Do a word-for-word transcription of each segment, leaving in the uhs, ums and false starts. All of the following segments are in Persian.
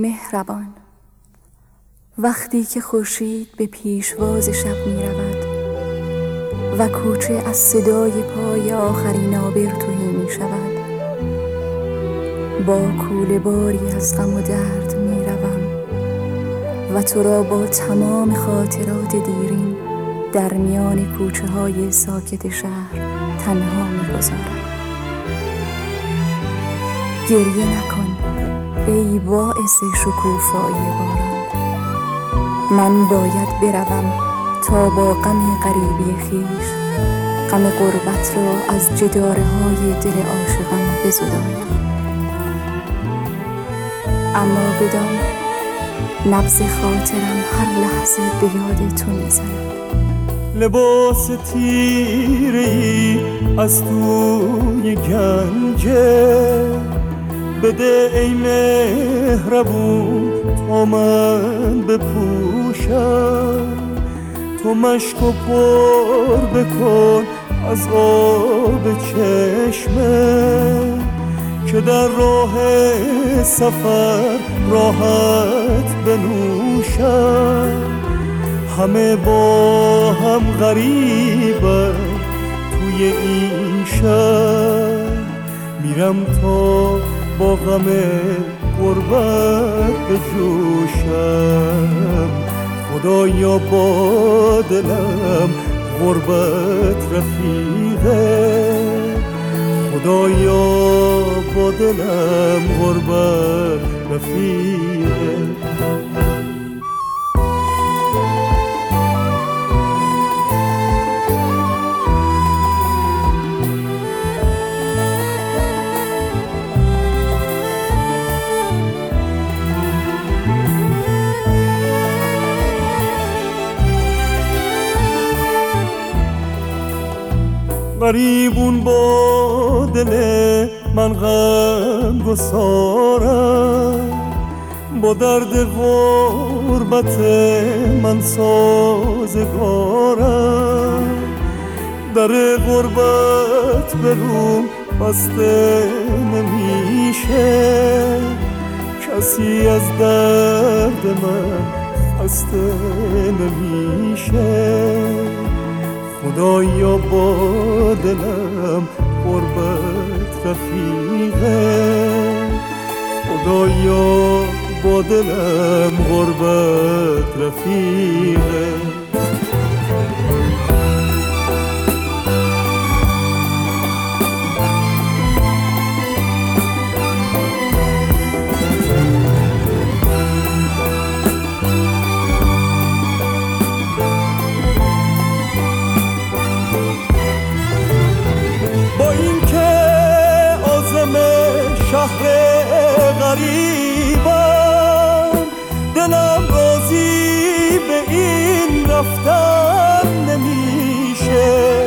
مهربان، وقتی که خورشید به پیشواز شب می رود و کوچه از صدای پای آخرین آبر تهی می شود، با کوله باری از غم و درد می روم و تو را با تمام خاطرات دیرین در میان کوچه های ساکت شهر تنها می گذارم. گریه نکن ای باعث شکوفایی باران، من باید بروم تا با غم غریبی خویش غم غربت را از جداره های دل عاشقان بزدایم. اما بدان نبض خاطرم هر لحظه به یاد تو میزند. لباس تیری از توی گنجه بده ای مهربون تا من بپوشم، تو مشک و پر بکن از آب چشمه که در راه سفر راحت بنوشم. همه با هم غریبن توی این شهر، میرم تا با غم غربت بجوشم. خدایا با دلم غربت رفیقه، خدایا با دلم غربت رفیقه. غریبون با دل من غم گسارم، با درد غربت من سازگارم. در غربت به روم بسته نمیشه، کسی از درد من خسته نمیشه. خدایا با دلم غربت رفیقه، خدایا با دلم غربت رفیقه. شهر غریبم دلم راضی به این رفتن نمیشه.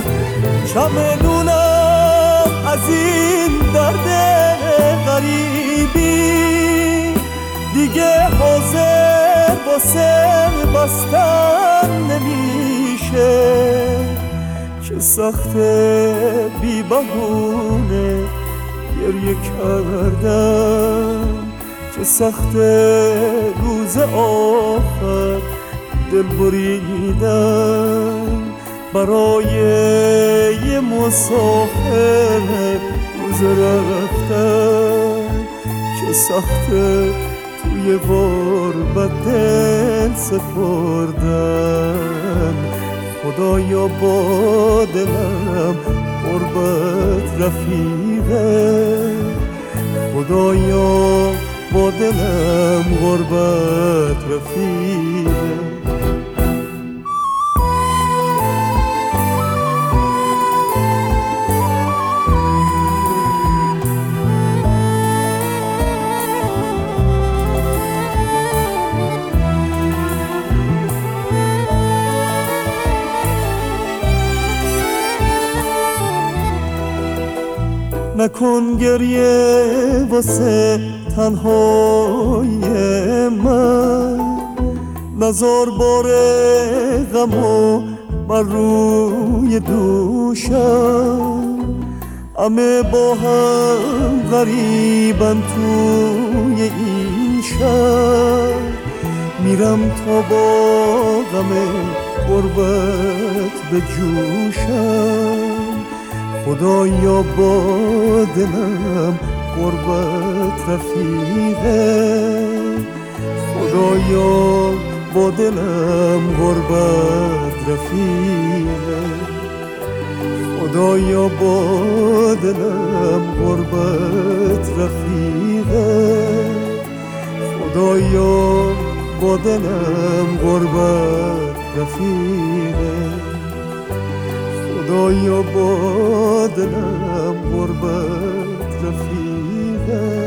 چمدونم از این درد غریبی دیگه حاضر واسه بستن نمیشه. چه سخته بی بهونه گریه کردم، چه سخت روز آخر دل بریدم. برای یه مسافر روز رفتن، چه سخت توی غربت دل سپردن. خدایا با دلم غربت رفیقه، خدایا با دلم غربت رفیقه. نکن گریه واسه تنهای من، نزار بار غمو بر روی دوشم. همه با هم غریبن توی این شهر میرم تا با غم غربت به جوشم. خدایا با دلم غربت رفیقه، خدایا با دلم غربت رفیقه، خدایا با دلم غربت رفیقه، خدایا با دلم غربت رفیقه، خدایا با دلم غربت رفیقه،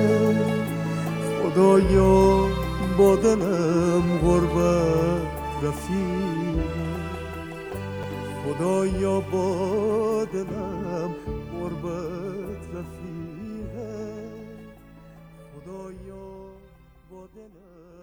خدایا با دلم غربت رفیقه، خدایا با دلم غربت رفیقه، خدایا با دلم